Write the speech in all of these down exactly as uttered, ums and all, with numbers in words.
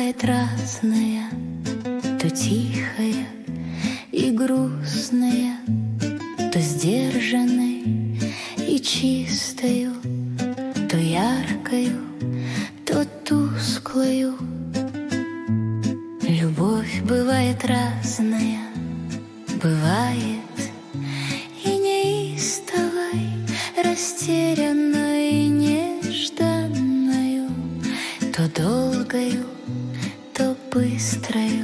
бывает разная, то тихая и грустная, то сдержанной и чистою, то яркою, то тусклою. Любовь бывает разная, бывает и неистовой, растерянной и нежданною, то долгою, то быстрою.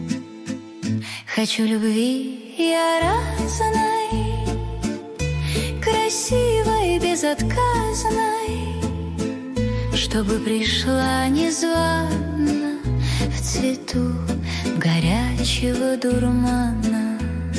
Хочу любви я разной, красивой, безотказной, чтобы пришла незвано в цвету горячего дурмана.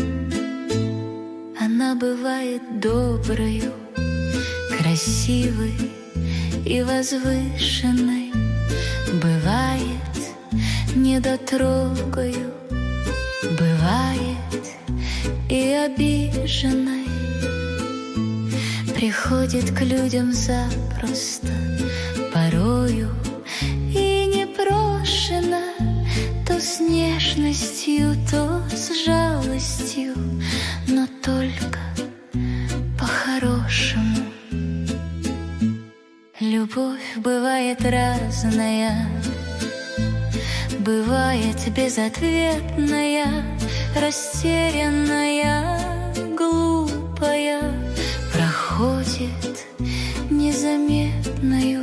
Она бывает доброю, красивой и возвышенной, бывает недотрогою, бывает и обиженной. Приходит к людям запросто, порою и непрошено, то с нежностью, то с жалостью, но только по-хорошему. Любовь бывает разная, бывает безответная, растерянная, глупая, проходит незаметною.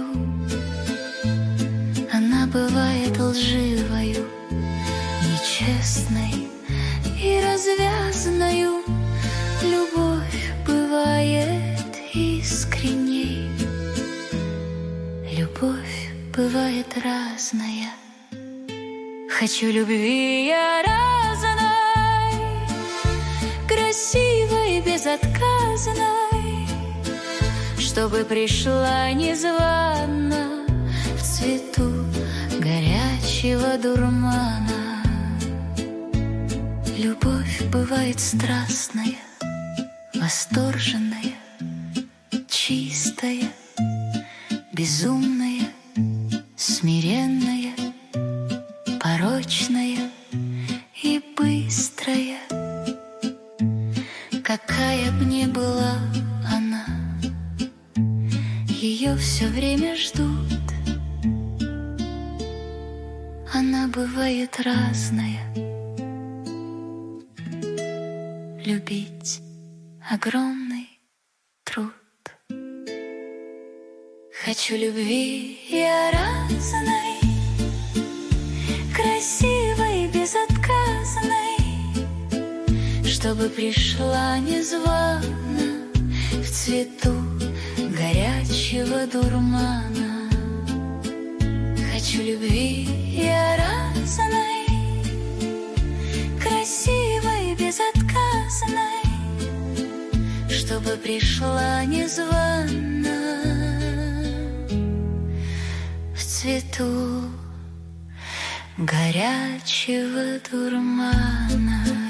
Она бывает лживою, нечестной и развязною. Любовь бывает искренней. Любовь бывает разная. Хочу любви я разной, красивой, безотказной, чтобы пришла незвано в цвету горячего дурмана. Любовь бывает страстная, восторженная, чистая, безумная, смиренная, порочная и быстрая. Какая б ни была она, ее все время ждут. Она бывает разная. Любить огромный труд. Хочу любви я разной, красивой, безотказной, чтобы пришла незвано в цвету горячего дурмана. Хочу любви я разной, красивой, безотказной, чтобы пришла незвано в цвету горячего дурмана.